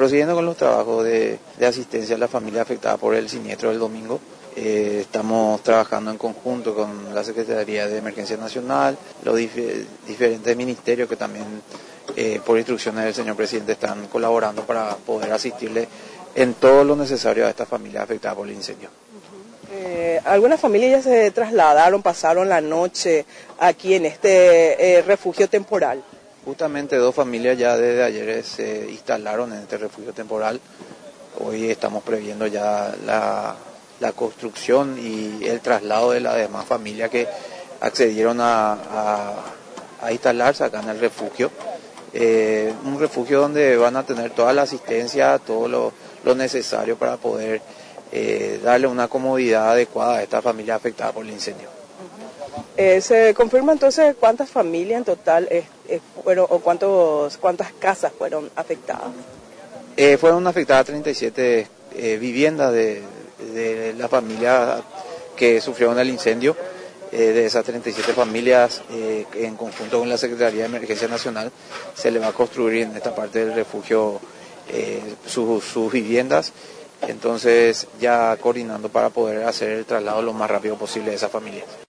Procediendo con los trabajos de asistencia a la familia afectada por el siniestro del domingo, estamos trabajando en conjunto con la Secretaría de Emergencia Nacional, los diferentes ministerios que también por instrucciones del señor presidente están colaborando para poder asistirle en todo lo necesario a esta familia afectada por el incendio. Algunas familias ya se trasladaron, pasaron la noche aquí en este refugio temporal. Justamente 2 familias ya desde ayer se instalaron en este refugio temporal. Hoy estamos previendo ya la construcción y el traslado de las demás familias que accedieron a instalarse acá en el refugio. Un refugio donde van a tener toda la asistencia, todo lo necesario para poder darle una comodidad adecuada a esta familia afectada por el incendio. ¿Se confirma entonces cuántas familias en total fueron o cuántas casas fueron afectadas? Fueron afectadas 37 viviendas de la familia que sufrieron el incendio. De esas 37 familias, en conjunto con la Secretaría de Emergencia Nacional, se le va a construir en esta parte del refugio sus viviendas. Entonces, ya coordinando para poder hacer el traslado lo más rápido posible de esas familias.